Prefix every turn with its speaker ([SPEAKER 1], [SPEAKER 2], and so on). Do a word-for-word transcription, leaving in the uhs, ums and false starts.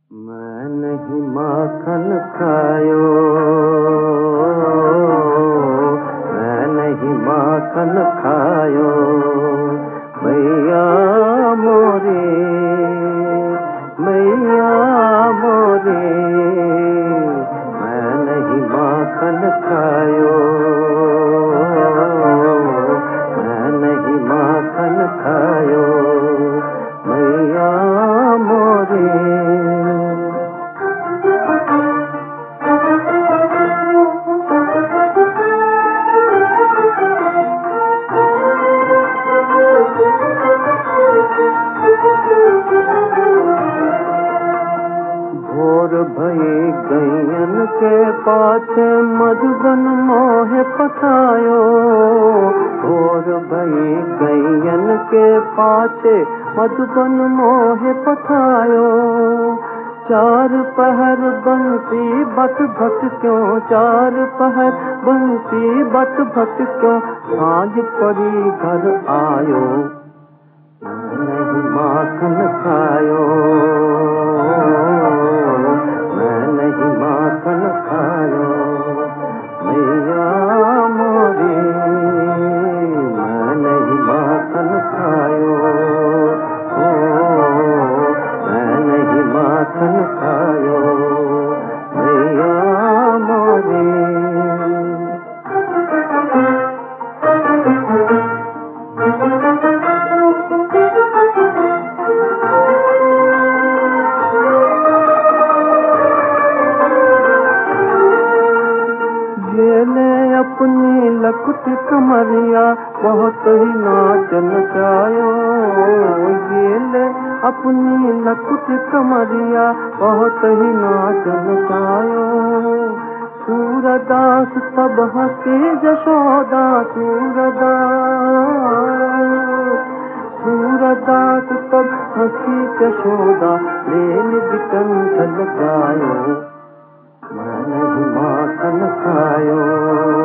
[SPEAKER 1] मैं नहीं माखन खायो, मैं नहीं माखन खायो, मैया मोरे, मैया मोरे, मैं नहीं माखन खायो, मैं नहीं माखन खायो, मैया मोरे। भोर भये गैयन के पाछे मधुबन मोहे पठायो, भोर भये गैयन के पाछे मधुबन मोहे पठायो। चार पहर बंसी बट भट क्यों, चार पहर बंसी बट भट क्यों, साँझ पड़ी घर आयो, मैं नहीं माखन खायो, मैं नहीं माखन खायो, मैया मोरे, मैं नहीं माखन खायो, ओ मैं नहीं माखन खायो, मैया मोरे। ले अपनी लकुट कमरिया बहुत ही नाच नचायो, ये ले अपनी लकुट कमरिया बहुत ही नाच नचायो। सूरदास सब हंसी जशोदा, सूरदास सूरदास सब हंसी जशोदा, लेन बिकंठ लगायो, मैं नहीं माखन खायो।